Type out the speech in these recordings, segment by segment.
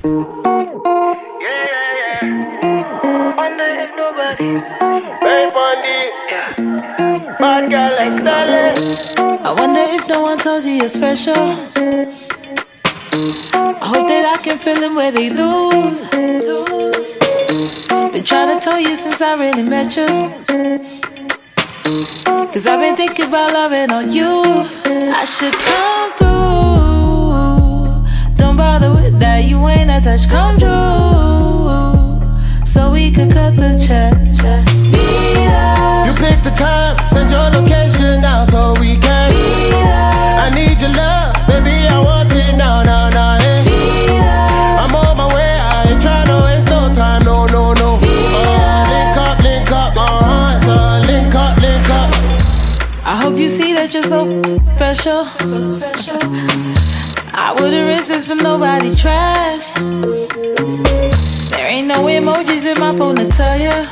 Wonder if nobody. Babe on this. Yeah. Bad girl like Stalin. I wonder if no one tells you you're special. I hope that I can feel them where they lose. Been trying to tell you since I really met you. Cause I've been thinking about loving on you. I should come through. Don't bother with that, you ain't that touch. Come through, so we could cut the check. You pick the time, send your location now so we can. I need your love, baby, I want it now, now, now, yeah. I'm on my way, I ain't trying to waste no time, no, no, no. Link up, so link up, link up. I hope you see that you're so special. I wouldn't risk this for nobody trash. There ain't no emojis in my phone to tell ya.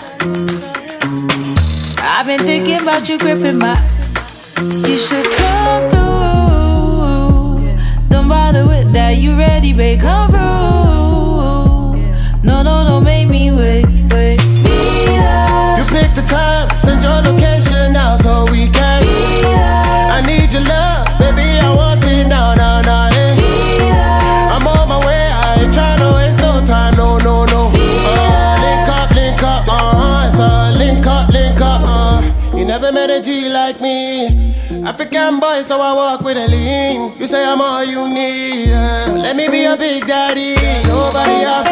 I've been thinking about you gripping my. You should come through. Don't bother with that, you ready, babe, come through. No, no, don't make me wait. You pick the time, send your location now so we can. I need your love, baby, I want it now, now, now, yeah. I'm on my way, I ain't trying to waste no time, no, no, no. Link up, so link up, You never met a G like me. African boy, so I walk with a lean. You say I'm all you need, Let me be a big daddy, nobody have